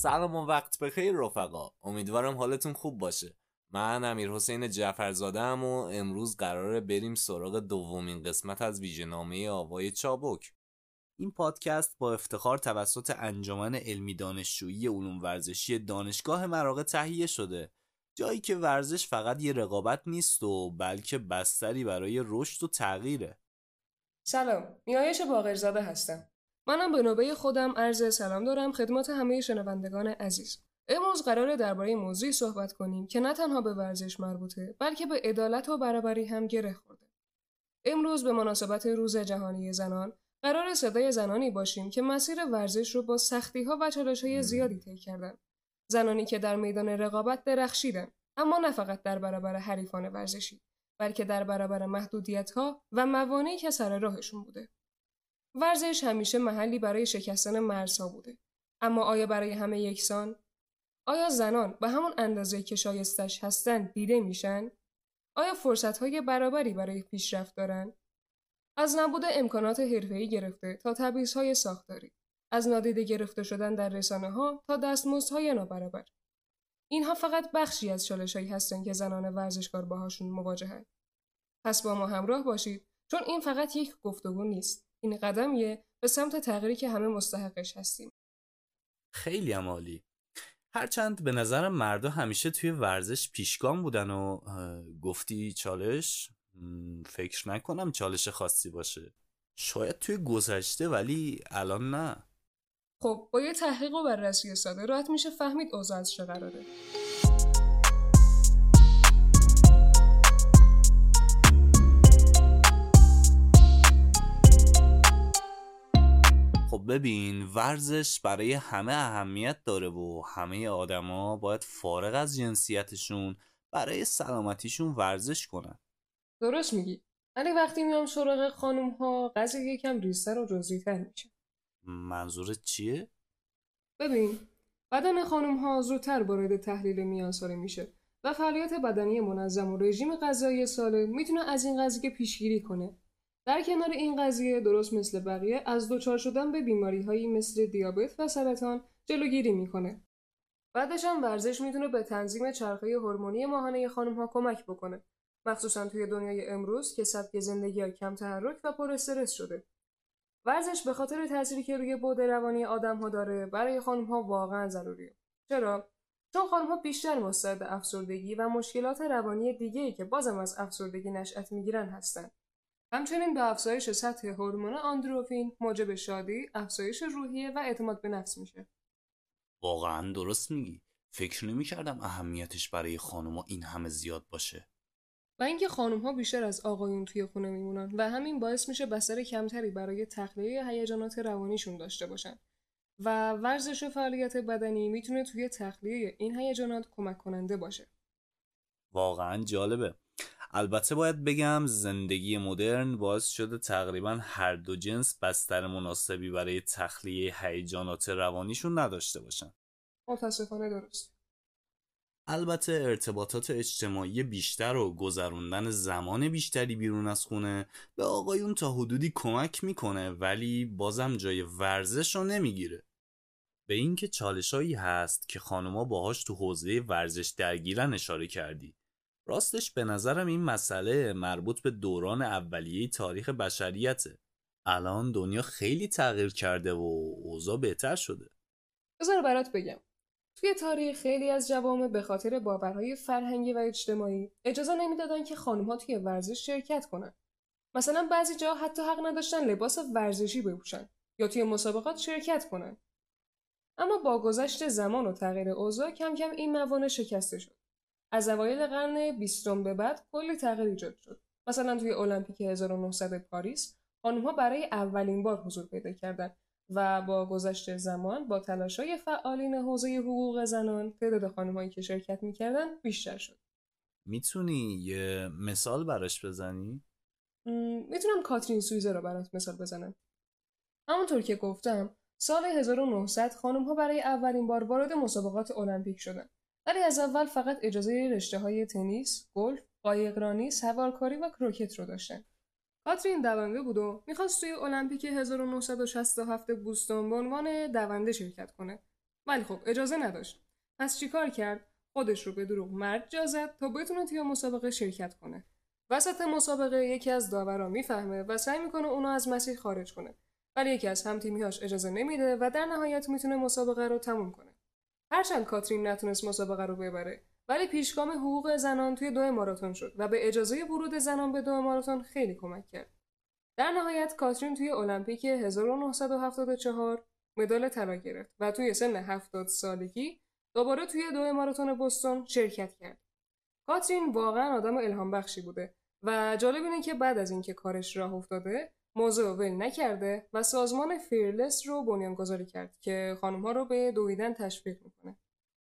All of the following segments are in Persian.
سلام و وقت بخیر رفقا، امیدوارم حالتون خوب باشه. من امیرحسین جعفرزاده‌ام و امروز قراره بریم سراغ دومین قسمت از ویژه‌نامه آوای چابک. این پادکست با افتخار توسط انجمن علمی دانشجویی علوم ورزشی دانشگاه مراغه تهیه شده، جایی که ورزش فقط یه رقابت نیست و بلکه بستری برای رشد و تغییره. سلام، نیایش باقرزاده هستم. منم به نوبه خودم عرض سلام دارم خدمت همه شنوندگان عزیز. امروز قراره درباره موضوعی صحبت کنیم که نه تنها به ورزش مربوطه، بلکه به عدالت و برابری هم گره خورده. امروز به مناسبت روز جهانی زنان، قراره صدای زنانی باشیم که مسیر ورزش رو با سختی‌ها و چالش‌های زیادی طی کردن. زنانی که در میدان رقابت درخشیدن، اما نه فقط در برابر حریفان ورزشی، بلکه در برابر محدودیت‌ها و موانعی که سر راهشون بوده. ورزش همیشه محلی برای شکستن مرزها بوده. اما آیا برای همه یکسان؟ آیا زنان به همون اندازه که شایستش هستن دیده میشن؟ آیا فرصت‌های برابری برای پیشرفت دارن؟ از نبود امکانات حرفه‌ای گرفته تا تبعیض‌های ساختاری، از نادیده گرفته شدن در رسانه‌ها تا دستمزدهای نابرابر. اینها فقط بخشی از چالش‌هایی هستند که زنان ورزشکار باهاشون مواجهند. پس با ما همراه باشید، چون این فقط یک گفتگو نیست. این قدمیه به سمت تغییری که همه مستحقش هستیم. خیلی عالی. هرچند به نظرم مردا همیشه توی ورزش پیشگام بودن و گفتی چالش، فکر نکنم چالش خاصی باشه. شاید توی گذشته ولی الان نه. خب با یه تحقیق و بررسی ساده راحت میشه فهمید اوضاع از چه قراره. خب ببین، ورزش برای همه اهمیت داره و همه آدما باید فارغ از جنسیتشون برای سلامتیشون ورزش کنن. درست میگی. ولی وقتی میام سراغ خانوم‌ها قضیه یکم ریزتر و جزئی‌تر میشه. منظورت چیه؟ ببین، بدن خانوم‌ها زودتر وارد تحلیل میانسالی میشه و فعالیت بدنی منظم و رژیم غذایی سالم میتونه از این قضیه پیشگیری کنه. در کنار این قضیه درست مثل بقیه از دچار شدن به بیماری‌هایی مثل دیابت و سرطان جلوگیری میکنه. بعدش هم ورزش میتونه به تنظیم چرخه هورمونی ماهانه خانم‌ها کمک بکنه، مخصوصا توی دنیای امروز که سبک زندگی کم تحرک و پر استرس شده. ورزش به خاطر تأثیری که روی بعد روانی آدم‌ها داره برای خانم‌ها واقعا ضروریه. چرا؟ چون خانم‌ها بیشتر مستعد افسردگی و مشکلات روانی دیگه‌ای که بازم از افسردگی نشأت میگیرن هستن. همچنین به افزایش سطح هورمون آندروفین موجب شادی، افزایش روحیه و اعتماد به نفس میشه. واقعا درست میگی. فکر نمی‌کردم اهمیتش برای خانوما این همه زیاد باشه. و اینکه خانم‌ها بیشتر از آقایون توی خونه میمونن و همین باعث میشه بستر کمتری برای تخلیه هیجانات روانیشون داشته باشن. و ورزش و فعالیت بدنی میتونه توی تخلیه این هیجانات کمک کننده باشه. واقعا جالبه. البته باید بگم زندگی مدرن باعث شده تقریبا هر دو جنس بستر مناسبی برای تخلیه هیجانات روانیشون نداشته باشن. متاسفانه درست. البته ارتباطات اجتماعی بیشتر و گذروندن زمان بیشتری بیرون از خونه به آقایون تا حدودی کمک میکنه، ولی بازم جای ورزش رو نمیگیره. به اینکه چالشایی هست که خانوما باهاش تو حوزه ورزش درگیرن اشاره کردی. راستش به نظرم این مسئله مربوط به دوران اولیه تاریخ بشریته. الان دنیا خیلی تغییر کرده و اوضاع بهتر شده. بذار برات بگم. توی تاریخ خیلی از جوامع به خاطر باورهای فرهنگی و اجتماعی اجازه نمیدادن که خانم‌ها توی ورزش شرکت کنن. مثلا بعضی جاها حتی حق نداشتن لباس ورزشی بپوشن یا توی مسابقات شرکت کنن. اما با گذشت زمان و تغییر اوضاع کم کم این موانع شکسته شد. از اوایل قرن 20 به بعد کلی تغییر ایجاد شد. مثلا توی المپیک 1900 پاریس خانم‌ها برای اولین بار حضور پیدا کردند و با گذشت زمان با تلاش‌های فعالین حوزه حقوق زنان تعداد خانم‌هایی که شرکت می‌کردند بیشتر شد. میتونی یه مثال براش بزنی؟ میتونم کاترین سویزه رو برات مثال بزنم. همونطور که گفتم سال 1900 خانم‌ها برای اولین بار وارد مسابقات المپیک شدند. ولی از اول فقط اجازه رشته‌های تنیس، گلف، قایقرانی، سوارکاری و کروکت رو داشتن. کاترین دونده بود و میخواست توی المپیک 1967 بوستون به عنوان دونده شرکت کنه. ولی خب اجازه نداشت. پس چیکار کرد؟ خودش رو به دروغ مرد جا زد تا بتونه توی مسابقه شرکت کنه. وسط مسابقه یکی از داورا میفهمه و سعی میکنه اونو از مسیر خارج کنه. ولی یکی از هم‌تیمی‌هاش اجازه نمیده و در نهایت میتونه مسابقه رو تموم کنه. هرچند کاترین نتونست مسابقه رو ببره، ولی پیشگام حقوق زنان توی 2 ماراتون شد و به اجازه ورود زنان به 2 ماراتون خیلی کمک کرد. در نهایت کاترین توی المپیک 1974 مدال طلا گرفت و توی سن 70 سالگی دوباره توی 2 ماراتون بوستون شرکت کرد. کاترین واقعا آدم الهام بخشی بوده و جالب اینه که بعد از اینکه کارش راه افتاده موضوع رو ول نکرده و سازمان فیرلس رو بنیانگذاری کرد که خانم‌ها رو به دویدن تشویق میکنه.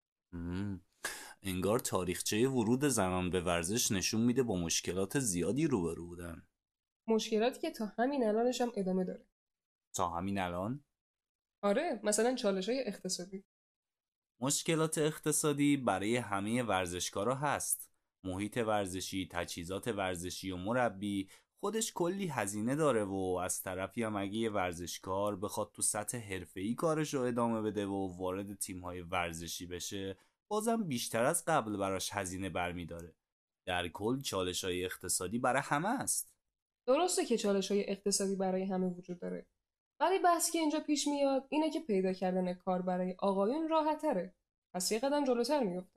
انگار تاریخچه ورود زنان به ورزش نشون میده با مشکلات زیادی روبرو بودن. مشکلاتی که تا همین الانش هم ادامه داره. تا همین الان؟ آره، مثلا چالش‌های اقتصادی. مشکلات اقتصادی برای همه ورزشکارا هست. محیط ورزشی، تجهیزات ورزشی و مربی خودش کلی هزینه داره و از طرفی هم اگه یه ورزشکار بخواد تو سطح حرفه‌ای کارش رو ادامه بده و وارد تیم‌های ورزشی بشه، بازم بیشتر از قبل براش هزینه برمیداره. در کل چالش‌های اقتصادی برای همه است. درسته که چالش‌های اقتصادی برای همه وجود داره. ولی بحثی که اینجا پیش میاد اینه که پیدا کردن کار برای آقایون راحت‌تره. پس یه قدم جلوتر میافتن.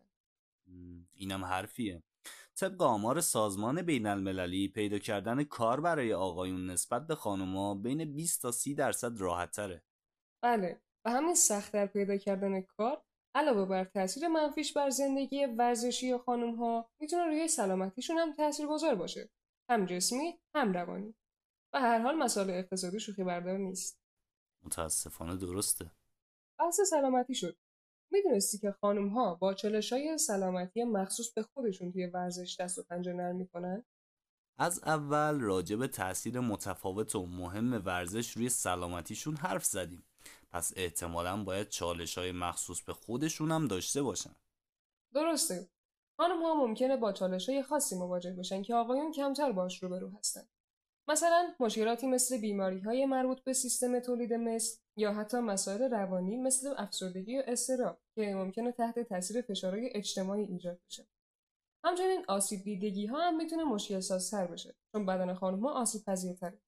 اینم حرفیه. طبق آمار سازمان بین المللی پیدا کردن کار برای آقایون نسبت به خانوما بین 20 تا 30% راحت تره. بله، و همین سخت‌تر پیدا کردن کار علاوه بر تاثیر منفیش بر زندگی ورزشی خانم‌ها میتونه روی سلامتیشون هم تاثیرگذار باشه. هم جسمی، هم روانی. و هر حال مسائل اقتصادی شوخی بردار نیست. متاسفانه درسته. بحث سلامتی شد. میدونستی که خانم‌ها با چالش‌های سلامتی مخصوص به خودشون توی ورزش دست و پنجه نرم می‌کنن؟ از اول راجع به تاثیر متفاوت و مهم ورزش روی سلامتیشون حرف زدیم. پس احتمالاً باید چالش‌های مخصوص به خودشون هم داشته باشن. درسته. خانم‌ها ممکنه با چالش‌های خاصی مواجه بشن که آقایون کمتر باهاش روبرو هستن. مثلا مشکلاتی مثل بیماری‌های مربوط به سیستم تولید مثل یا حتی مسائل روانی مثل افسردگی و اضطراب که ممکنه تحت تاثیر فشارهای اجتماعی ایجاد بشه. همچنین آسیب دیدگی‌ها هم میتونه مشکل سازتر بشه چون بدن خانم‌ها آسیب پذیرتره.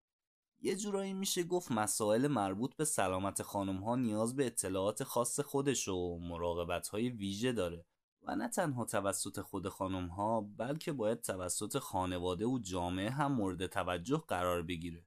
یه جورایی میشه گفت مسائل مربوط به سلامت خانم‌ها نیاز به اطلاعات خاص خودش و مراقبت‌های ویژه داره و نه تنها توسط خود خانم‌ها بلکه باید توسط خانواده و جامعه هم مورد توجه قرار بگیره.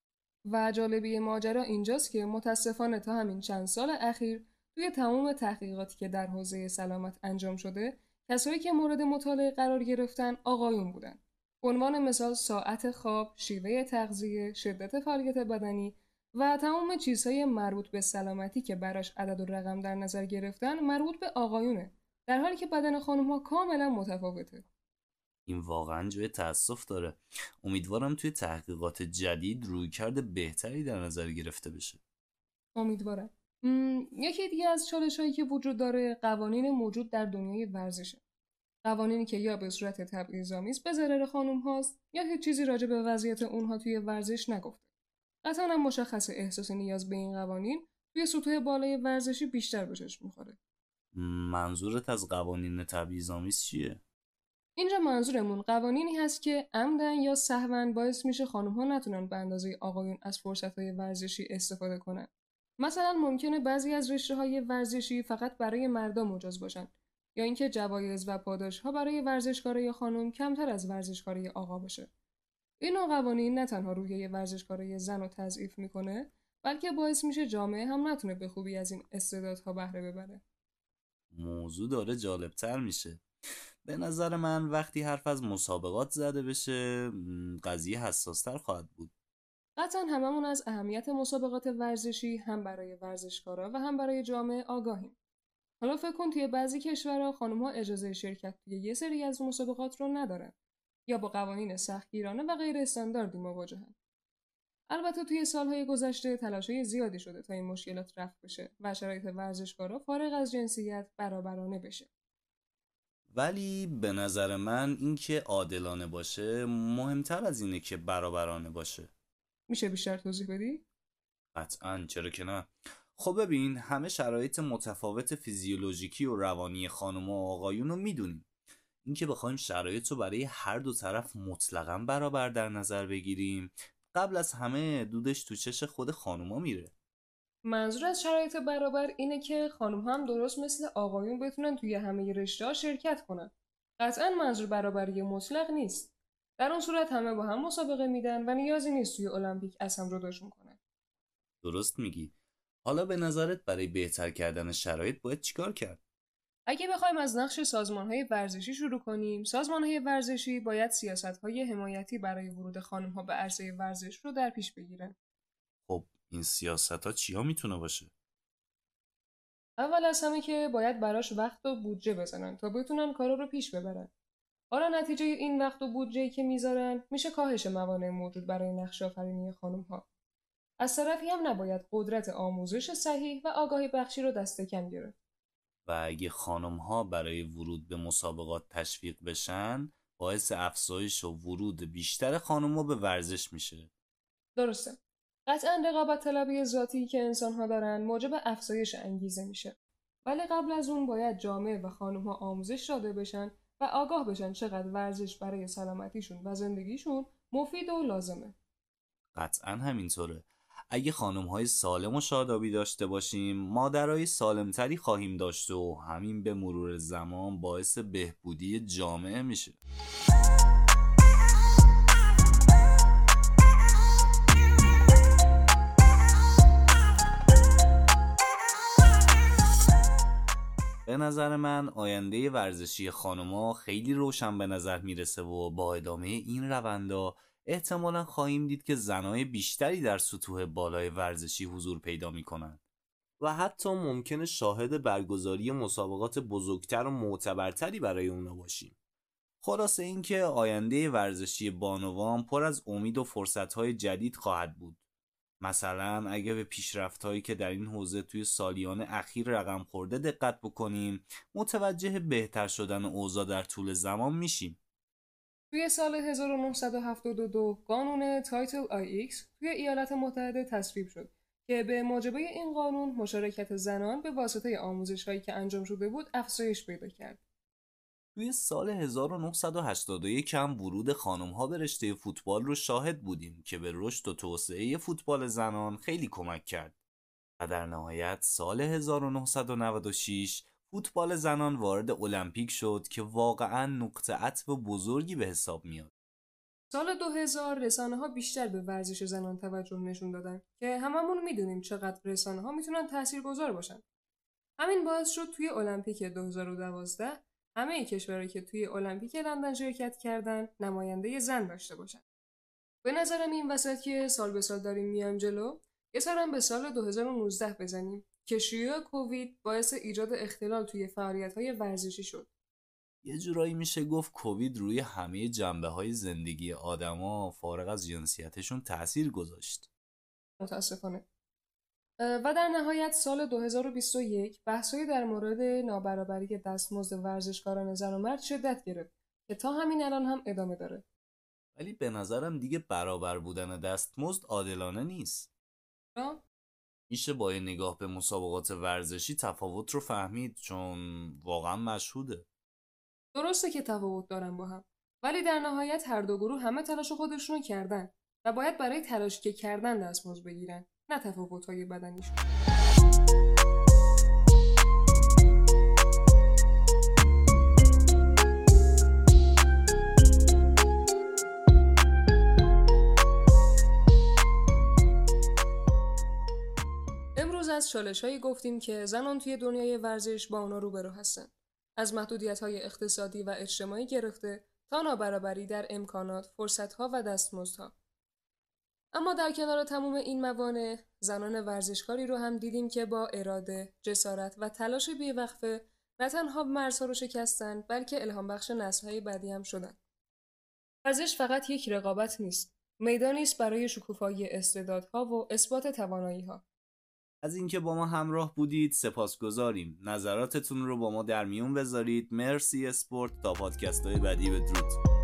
و جالبی ماجرا اینجاست که متاسفانه تا همین چند سال اخیر توی تمام تحقیقاتی که در حوزه سلامت انجام شده کسایی که مورد مطالعه قرار گرفتن آقایون بودن. به عنوان مثال ساعت خواب، شیوه تغذیه، شدت فعالیت بدنی و تمام چیزهای مربوط به سلامتی که براش عدد و رقم در نظر گرفتن مربوط به آقایونه، در حالی که بدن خانم‌ها کاملا متفاوته. این واقعا جای تأسف داره. امیدوارم توی تحقیقات جدید رویکرد بهتری در نظر گرفته بشه. امیدوارم. یکی دیگه از چالش‌هایی که وجود داره قوانین موجود در دنیای ورزشه. قوانینی که یا به صورت تبعیض‌آمیز به ضرر خانم هاست یا هیچ چیزی راجع به وضعیت اونها توی ورزش نگفته. قطعاً هم مشخص احساس نیاز به این قوانین توی سطوح بالای ورزشی بیشتر به چشم می‌خوره. منظورت از قوانین تبعیض‌آمیز چیه؟ اینجا منظورمون قوانینی هست که عمدن یا سهواً باعث میشه خانم‌ها نتونن به اندازه آقایون از فرصت‌های ورزشی استفاده کنن. مثلا ممکنه بعضی از رشته‌های ورزشی فقط برای مردان مجاز باشن یا اینکه جوایز و پاداش‌ها برای ورزشکارای خانم کمتر از ورزشکارای آقا باشه. این نوع قوانین نه تنها روحیه ورزشکارای زن رو تضعیف میکنه بلکه باعث میشه جامعه هم نتونه به خوبی از این استعدادها بهره ببره. موضوع داره جالبتر میشه. به نظر من وقتی حرف از مسابقات زده بشه قضیه حساستر خواهد بود. قطعا هممون از اهمیت مسابقات ورزشی هم برای ورزشکارا و هم برای جامعه آگاهیم. حالا فکر کن توی بعضی کشورها خانم‌ها اجازه شرکت توی یه سری از مسابقات رو ندارن یا با قوانین سختگیرانه و غیر استانداردی مواجهن. البته توی سالهای گذشته تلاش‌های زیادی شده تا این مشکلات رفع بشه و شرایط ورزشکارا فارغ از جنسیت برابرانه بشه. ولی به نظر من اینکه عادلانه باشه مهمتر از اینه که برابرانه باشه. میشه بیشتر توضیح بدی؟ قطعاً، چرا که نه. خب ببین، همه شرایط متفاوت فیزیولوژیکی و روانی خانم و آقایون رو میدونیم. اینکه بخوایم شرایط رو برای هر دو طرف مطلقاً برابر در نظر بگیریم، قبل از همه دودش تو چش خود خانوما میره. منظور از شرایط برابر اینه که خانم هم درست مثل آقایون بتونن توی همه رشته‌ها شرکت کنن. قطعاً منظور برابری مطلق نیست. در اون صورت همه با هم مسابقه میدن و نیازی نیست توی المپیک از هم جداشون کنن. درست میگی. حالا به نظرت برای بهتر کردن شرایط باید چیکار کرد؟ اگه بخوایم از نقش سازمان‌های ورزشی شروع کنیم، سازمان‌های ورزشی باید سیاست‌های حمایتی برای ورود خانم‌ها به عرصه ورزش رو در پیش بگیرن. خب این سیاست‌ها چیا میتونه باشه؟ اول از همه که باید براش وقت و بودجه بزنن تا بتونن کارا رو پیش ببرن. حالا نتیجه این وقت و بودجه‌ای که میذارن میشه کاهش موانع موجود برای نقش آفرینی خانم‌ها. از طرفی هم نباید قدرت آموزش صحیح و آگاهی بخشی رو دست کم گرفت. و اگه خانم‌ها برای ورود به مسابقات تشویق بشن، باعث افزایش و ورود بیشتر خانم‌ها به ورزش میشه. درسته. قطعاً رقابت طلبی ذاتی که انسان‌ها دارن موجب افزایش انگیزه میشه. ولی قبل از اون باید جامعه و خانم‌ها آموزش داده بشن و آگاه بشن چقدر ورزش برای سلامتیشون و زندگیشون مفید و لازمه. قطعا همینطوره. اگه خانم‌های سالم و شادابی داشته باشیم، مادرای سالمتری خواهیم داشت و همین به مرور زمان باعث بهبودی جامعه میشه. به نظر من آینده ورزشی خانم‌ها خیلی روشن به نظر میرسه و با ادامه این روندا احتمالاً خواهیم دید که زنای بیشتری در سطوح بالای ورزشی حضور پیدا میکنن و حتی ممکنه شاهد برگزاری مسابقات بزرگتر و معتبرتری برای اونا باشیم. خلاصه اینکه آینده ورزشی بانوان پر از امید و فرصت‌های جدید خواهد بود. مثلا اگه به پیشرفت‌هایی که در این حوزه توی سالیان اخیر رقم خورده دقت بکنیم، متوجه بهتر شدن اوضاع در طول زمان میشیم. توی سال 1972 قانون تایتل IX توی ایالات متحده تصویب شد که به موجبه این قانون مشارکت زنان به واسطه آموزش‌هایی که انجام شده بود افزایش پیدا کرد. توی سال 1981 هم ورود خانم‌ها به رشته فوتبال رو شاهد بودیم که به رشد و توسعه فوتبال زنان خیلی کمک کرد. و در نهایت سال 1996 فوتبال زنان وارد المپیک شد که واقعاً نقطه عطف بزرگی به حساب میاد. سال 2000 رسانه‌ها بیشتر به ورزش زنان توجه نشون دادن که هممون میدونیم چقدر رسانه‌ها میتونن تاثیرگذار باشن. همین باعث شد توی المپیک 2012 همه کشورهایی که توی المپیک لندن شرکت کردن نماینده زن داشته باشن. به نظرم این وسط که سال به سال داریم میایم جلو، یه سرم به سال 2019 بزنیم که شیوع کووید باعث ایجاد اختلال توی فعالیت‌های ورزشی شد. یه جورایی میشه گفت کووید روی همه جنبه‌های زندگی آدما فارغ از جنسیتشون تأثیر گذاشت. متاسفانه. و در نهایت سال 2021 بحث‌های در مورد نابرابری دستمزد ورزشکاران زن و مرد شدت گرفت که تا همین الان هم ادامه داره. ولی به نظرم دیگه برابر بودن دستمزد عادلانه نیست. میشه با یه نگاه به مسابقات ورزشی تفاوت رو فهمید، چون واقعا مشهوده. درسته که تفاوت دارن با هم، ولی در نهایت هر دو گروه همه تلاش خودشونو کردن و باید برای تلاشی که کردن دستمزد بگیرن، نه تفاوت‌های بدنیشون. امروز از چالش‌هایی گفتیم که زنان توی دنیای ورزش با اونا روبرو هستن. از محدودیت‌های اقتصادی و اجتماعی گرفته تا نابرابری در امکانات، فرصت‌ها و دستمزدها. اما در کنار تمام این موانع، زنان ورزشکاری رو هم دیدیم که با اراده، جسارت و تلاش بی‌وقفه نه تنها مرزها رو شکستن، بلکه الهام بخش نسل‌های بعدی هم شدن. ورزش فقط یک رقابت نیست، میدانی است برای شکوفایی استعدادها و اثبات توانایی‌ها. از اینکه با ما همراه بودید سپاسگزاریم. نظراتتون رو با ما در میون بذارید. مرسی اسپورت. تا پادکست‌های بعدی بدرود.